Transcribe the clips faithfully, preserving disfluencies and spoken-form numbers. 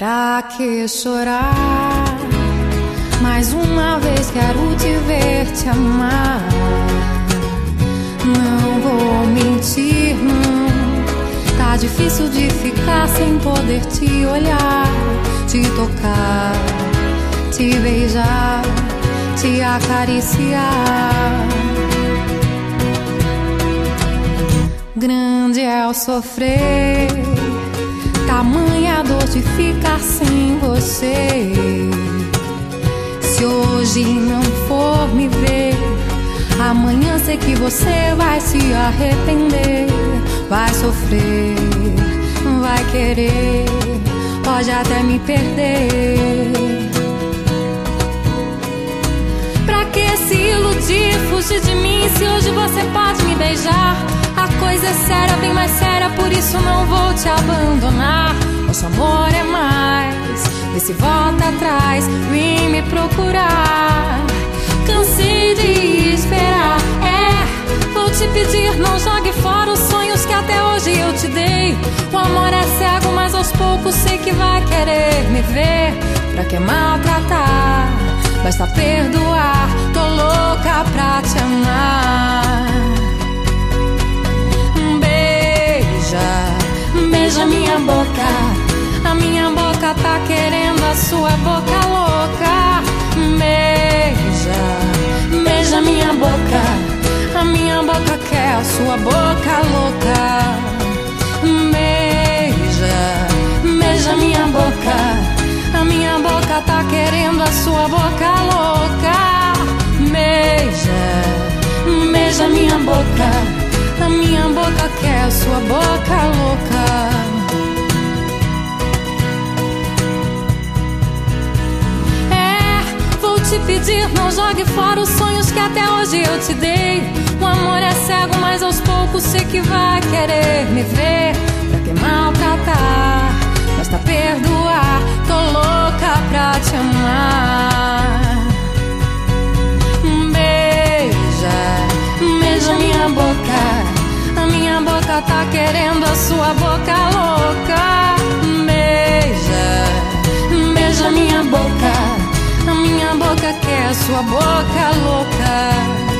Pra que chorar? Mais uma vez quero te ver, te amar. Não vou mentir, não. Tá difícil de ficar sem poder te olhar, te tocar, te beijar, te acariciar. Grande é o sofrer, tamanha dor de ficar sem você. Se hoje não for me ver, amanhã sei que você vai se arrepender. Vai sofrer, vai querer, pode até me perder. Pra que se iludir, fugir de mim, se hoje você pode me beijar? A coisa é séria, bem mais séria, por isso não vou te abandonar. Nosso amor é mais, vê se volta atrás, vem me procurar. Cansei de esperar, é, vou te pedir, não jogue fora os sonhos que até hoje eu te dei. O amor é cego, mas aos poucos sei que vai querer me ver. Pra que maltratar? Basta perdoar, tô louca pra te amar. Beija, beija minha boca, a minha boca tá querendo a sua boca louca. Beija, beija minha boca, a minha boca quer a sua boca louca. Beija, beija minha boca, a minha boca tá querendo a sua boca louca. Beija, beija minha boca, a minha boca quer a sua boca louca. Te pedir, não jogue fora os sonhos que até hoje eu te dei. O amor é cego, mas aos poucos sei que vai querer me ver. Pra que maltratar? Basta perdoar, tô louca pra te amar. Beija, beija minha boca, a minha boca tá querendo a sua boca louca. Beija, beija minha boca, a minha boca quer a sua boca louca.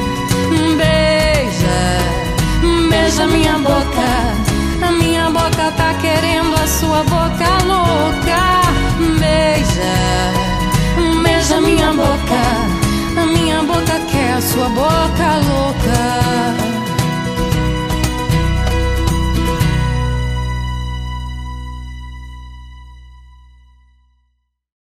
Beija, beija minha boca, a minha boca tá querendo a sua boca louca. Beija, beija minha boca, a minha boca quer a sua boca louca.